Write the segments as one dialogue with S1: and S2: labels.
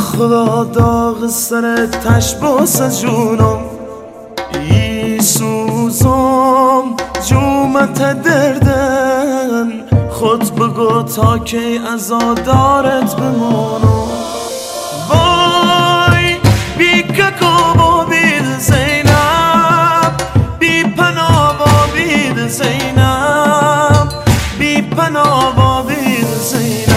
S1: خدا داغ سر تشباس جونم ای سوزم جومت دردن خود بگو تا کی ازادارت بمانم وای بی ککو و بید زینب بی پناه و بید زینب بی پناه و بید زینب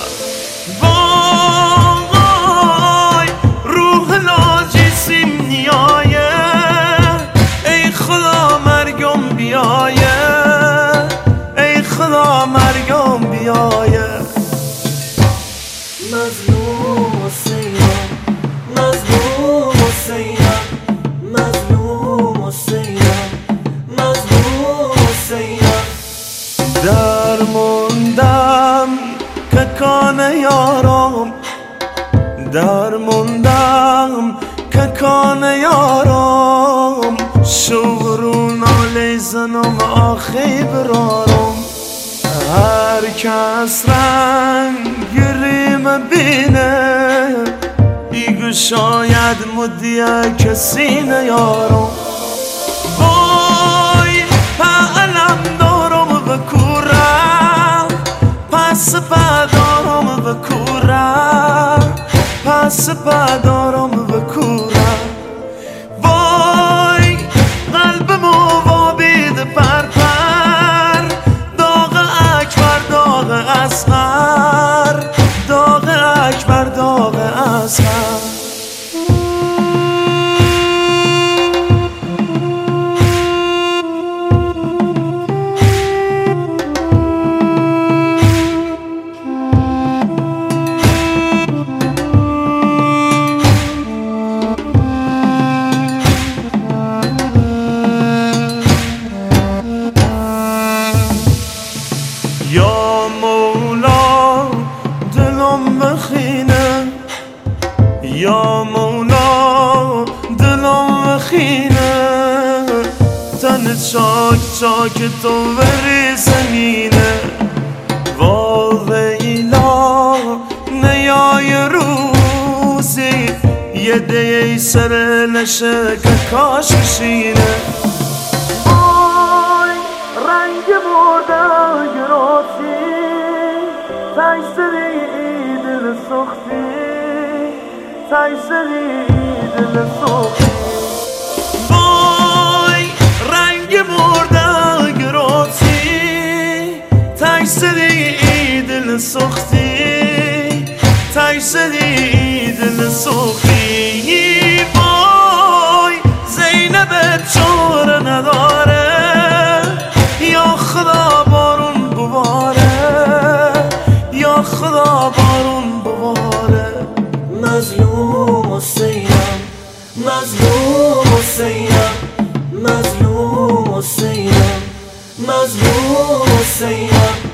S1: وای روح لاجیسیم نیایه ای خدا مرگم بیایه ای خدا مرگم بیایه
S2: مظلوم حسینم مظلوم حسینم مظلوم حسینم مظلوم حسینم
S1: درموندم که کان یارم درموندم که کان یارم شورون آلی زنم آخی برارم هر کس رنگ گریم بینه ایگو شاید مدیه کسی نیارم وای پعلم دارم و کورم پس پدارم و کورم پس پدارم و کورم وای قلبم وابید پر پر داغ اکبر داغ اصغر داغ اکبر داغ اصغر یا مولا دلم بخینه یا مولا دلم بخینه تن چاک چاک تو بری زمینه وا ویلا نیای روزی یه دی سر نشه که کاش بشینه رنگ مرده گراسی تایسری دل سختی تایسری دل سختی وای رنگ مرده گراسی تایسری دل سختی تایسری دل سختی وای زینب چاره نداره یا خدا بارون بباره یا خدا بارون بباره
S2: مظلوم حسینم مظلوم حسینم مظلوم حسینم مظلوم حسینم